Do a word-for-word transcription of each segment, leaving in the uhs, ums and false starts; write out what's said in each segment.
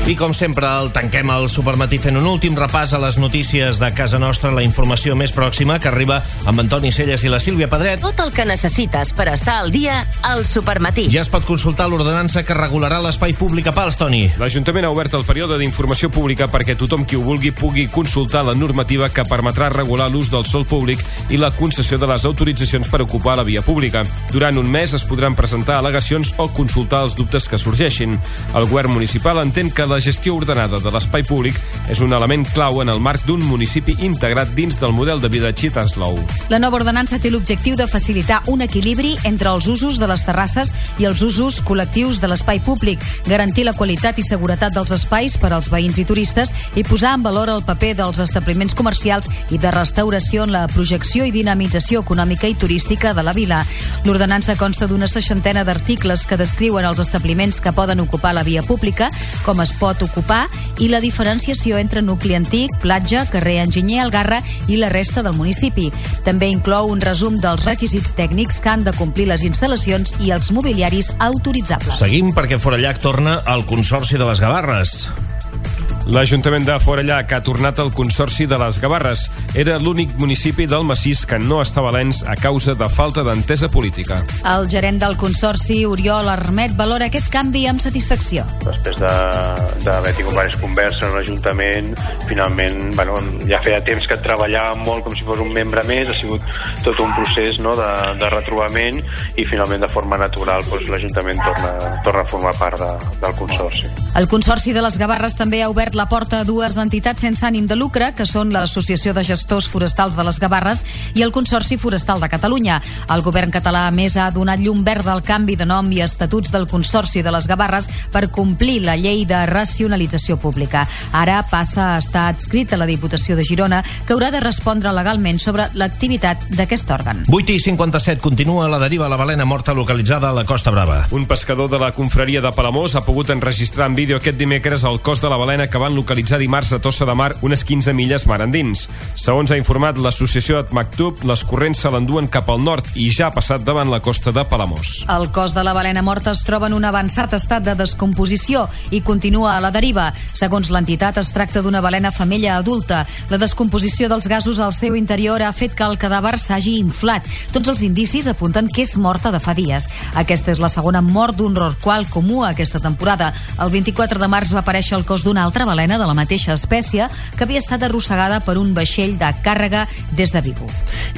I com sempre, el tanquem al Supermatí fent un últim repàs a les notícies de casa nostra, la informació més pròxima que arriba amb Antoni Celles i la Sílvia Pedret. Tot el que necessites per estar al dia al Supermatí. Ja es pot consultar l'ordenança que regularà l'espai públic a Pals, Toni. L'Ajuntament ha obert el període d'informació pública perquè tothom qui ho vulgui pugui consultar la normativa que permetrà regular l'ús del sòl públic i la concessió de les autoritzacions per ocupar la via pública. Durant un mes es podran presentar al·legacions o consultar els dubtes que sorgeixin. El govern municipal entén que la gestió ordenada de l'espai públic és un element clau en el marc d'un municipi integrat dins del model de vida Chittersloo. La nova ordenança té l'objectiu de facilitar un equilibri entre els usos de les terrasses i els usos col·lectius de l'espai públic, garantir la qualitat i seguretat dels espais per als veïns i turistes i posar en valor el paper dels establiments comercials i de restauració en la projecció i dinamització econòmica i turística de la vila. L'ordenança consta d'una seixantena d'articles que descriuen els establiments que poden ocupar la via pública, com es pot ocupar i la diferenciació entre nucli antic, platja, carrer Enginyer Algarra i la resta del municipi. També inclou un resum dels requisits tècnics que han de complir les instal·lacions i els mobiliaris autoritzables. Seguim perquè Forallac torna al Consorci de les Gavarres. L'Ajuntament de Forallac ha tornat al Consorci de les Gavarres. Era l'únic municipi del massís que no estava lents a causa de falta d'entesa política. El gerent del Consorci, Oriol Armet, valora aquest canvi amb satisfacció. Després d'haver de, tingut diverses converses amb l'Ajuntament, finalment, bueno, ja feia temps que treballàvem molt com si fos un membre més, ha sigut tot un procés, no, de, de retrobament i finalment de forma natural doncs, l'Ajuntament torna, torna a formar part de, del Consorci. El Consorci de les Gavarres també ha obert la porta a dues entitats sense ànim de lucre, que són l'Associació de Gestors Forestals de les Gavarres i el Consorci Forestal de Catalunya. El govern català, a més, ha donat llum verda al canvi de nom i estatuts del Consorci de les Gavarres per complir la llei de racionalització pública. Ara passa a estar adscrit a la Diputació de Girona, que haurà de respondre legalment sobre l'activitat d'aquest òrgan. vuit i cinquanta-set continua la deriva a la balena morta localitzada a la Costa Brava. Un pescador de la confraria de Palamós ha pogut enregistrar en vídeo aquest dimecres el cos de la balena que van localitzar dimarts a Tossa de Mar, unes quinze milles mar endins. Segons ha informat l'associació Atmaktub, les corrents se l'enduen cap al nord i ja ha passat davant la costa de Palamós. El cos de la balena morta es troba en un avançat estat de descomposició i continua a la deriva. Segons l'entitat, es tracta d'una balena femella adulta. La descomposició dels gasos al seu interior ha fet que el cadàver s'hagi inflat. Tots els indicis apunten que és morta de fa dies. Aquesta és la segona mort d'un rorqual comú aquesta temporada. El vint-i-quatre de març va aparèixer el cos d'una altra balena de la mateixa espècie que havia estat arrossegada per un vaixell de càrrega des de Vigo.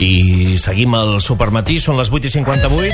I seguim al Supermatí, són les vuit i cinquanta-vuit.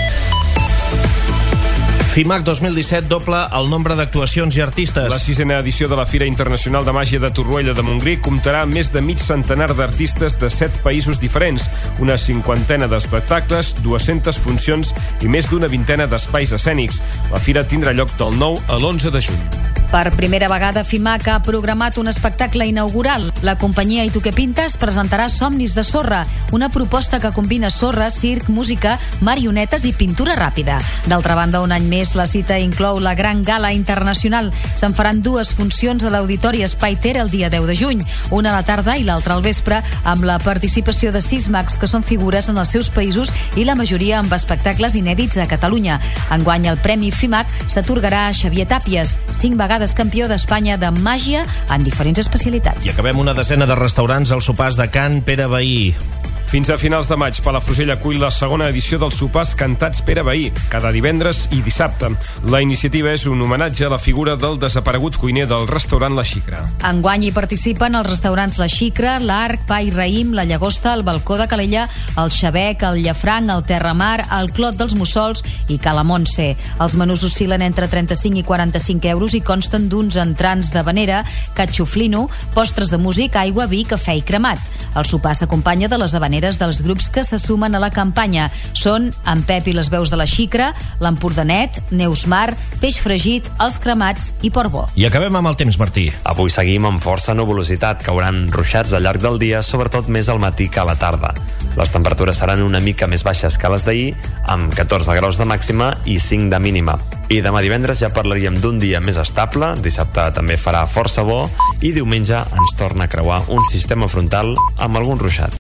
FIMAC dos mil disset dobla el nombre d'actuacions i artistes. La sisena edició de la Fira Internacional de Màgia de Torroella de Montgrí comptarà amb més de mig centenar d'artistes de set països diferents, una cinquantena d'espectacles, dues-centes funcions i més d'una vintena d'espais escènics. La fira tindrà lloc del nou a l'onze de juny. Per primera vegada, FIMAC ha programat un espectacle inaugural. La companyia I tu què pintes presentarà Somnis de sorra, una proposta que combina sorra, circ, música, marionetes i pintura ràpida. D'altra banda, un any més, la cita inclou la Gran Gala Internacional. Se'n faran dues funcions a l'Auditori Espai Ter el dia deu de juny, una a la tarda i l'altra al vespre, amb la participació de sis mags que són figures en els seus països i la majoria amb espectacles inèdits a Catalunya. Enguany, el Premi FIMAC s'atorgarà a Xavier Tàpies, cinc vegades campió d'Espanya de màgia en diferents especialitats. I acabem una desena de restaurants als sopars de Can Pere Veí. Fins a finals de maig, Palafrugell acull la segona edició dels sopars cantats Pere Veí, cada divendres i dissabte. La iniciativa és un homenatge a la figura del desaparegut cuiner del restaurant La Xicra. Enguany hi participen els restaurants La Xicra, l'Arc, Pa i Raïm, La Llagosta, el Balcó de Calella, el Xabec, el Llafranc, el Terramar, el Clot dels Mussols i Cala Montse. Els menús oscil·len entre trenta-cinc i quaranta-cinc euros i consten d'uns entrants de vanera, catxoflino, postres de músic, aigua, vi, cafè i cremat. El sopar s'acompanya de les habaneres dels grups que se sumen a la campanya. Són en Pep i les veus de La Xicra, l'Empordanet, Neus Mar, Peix Fregit, Els Cremats i Portbó. I acabem amb el temps, Martí. Avui seguim amb força nuvolositat. Cauran ruixats al llarg del dia, sobretot més al matí que a la tarda. Les temperatures seran una mica més baixes que les d'ahir, amb catorze graus de màxima i cinc de mínima. I demà divendres ja parlaríem d'un dia més estable, dissabte també farà força bo i diumenge ens torna a creuar un sistema frontal amb algun ruixat.